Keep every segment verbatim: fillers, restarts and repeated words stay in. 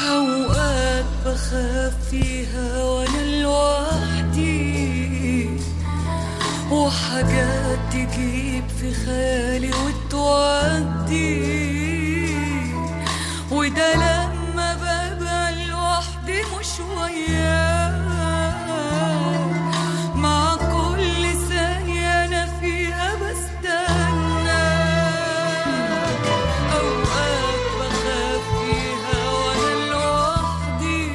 أوقات بخاف فيها وأنا لوحدي، وحاجات تجيب في خيالي وتودي، وده لما ببقى لوحدي مش وياك، مع كل ثانية أنا فيها بستناك. أوقات بخاف فيها وأنا لوحدي،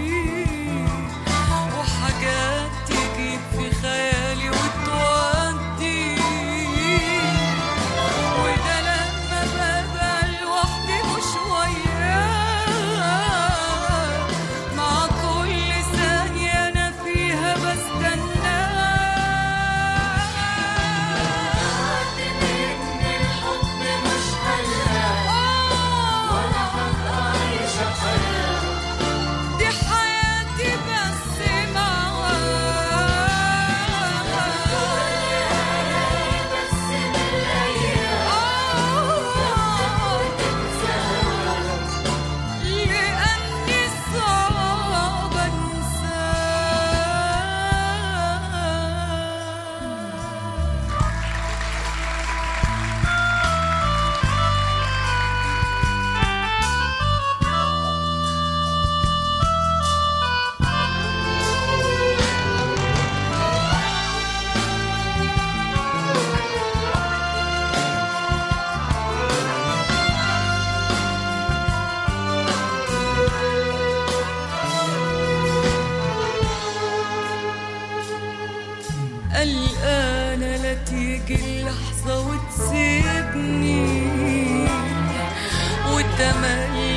وحاجات تجيب في خيالي وتودي، وده لما ببقى لوحدي مش وياك، مع كل ثانية أنا فيها بستناك. دي حياتي بس لأني صعب قلقانة لا تيجي اللحظة وتسيبني، والتملي